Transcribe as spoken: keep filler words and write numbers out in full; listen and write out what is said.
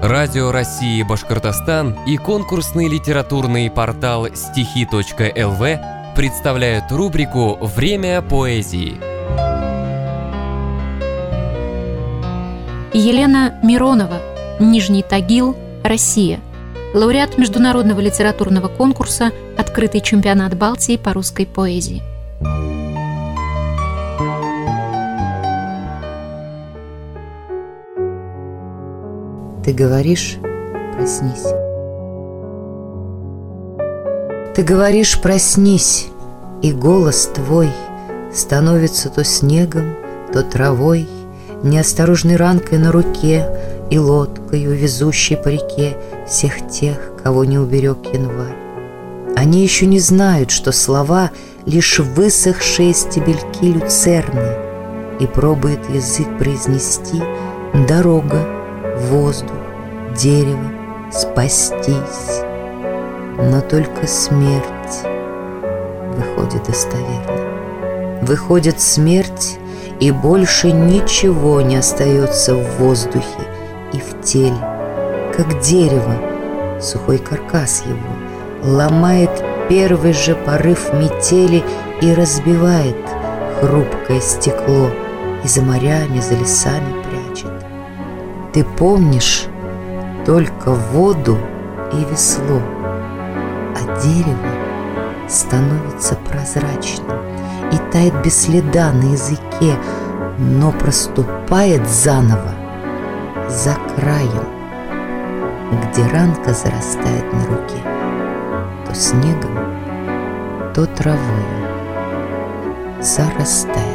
Радио России Башкортостан и конкурсный литературный портал стихи точка эл ви представляют рубрику «Время поэзии». Елена Миронова, Нижний Тагил, Россия. Лауреат международного литературного конкурса «Открытый чемпионат Балтии по русской поэзии». Ты говоришь, проснись. Ты говоришь, проснись, и голос твой становится то снегом, то травой, неосторожной ранкой на руке и лодкою, везущей по реке всех тех, кого не уберег январь. Они еще не знают, что слова — лишь высохшие стебельки люцерны, и пробует язык произнести дорога, воздух, дерево, спастись. Но только смерть выходит достоверно. Выходит смерть, и больше ничего не остается в воздухе и в теле. Как дерево, сухой каркас его ломает первый же порыв метели и разбивает хрупкое стекло, и за морями, за лесами прячет. Ты помнишь только воду и весло, а дерево становится прозрачным и тает без следа на языке, но проступает заново за краем, где ранка зарастает на руке то снегом, то травой зарастает.